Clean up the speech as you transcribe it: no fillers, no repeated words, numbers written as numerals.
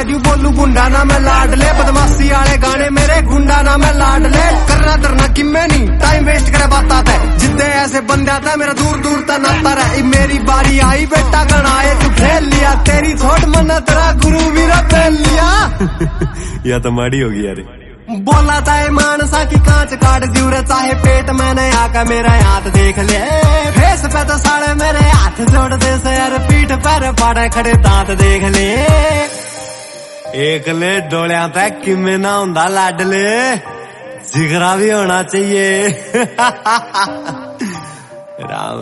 दियो बोलू गुंडा ना मैं लाडले, बदमाशी आले गाने मेरे गुंडा ना मैं लाडले। करना तरना किम्मे नहीं टाइम वेस्ट करे बात आता है, जिद्दे ऐसे बंदा था मेरा दूर दूर तक नाता रहा। मेरी बारी आई बेटा गणाए तू खेल लिया, तेरी छोट मना तेरा गुरु वीरा फेल लिया। या तो माड़ी होगी यार। बोला था मानसा की कांच काट दियो रे, चाहे पेट मैंने आका मेरा हाथ देख ले। फेस पे तो साड़े मेरे हाथ जोड़ दे से यार, पीठ पर पाड़े खड़े दांत देख ले। एक ले डोलिया तक किमें ना हुंदा लाडले, जिगरा भी होना चाहिए। राम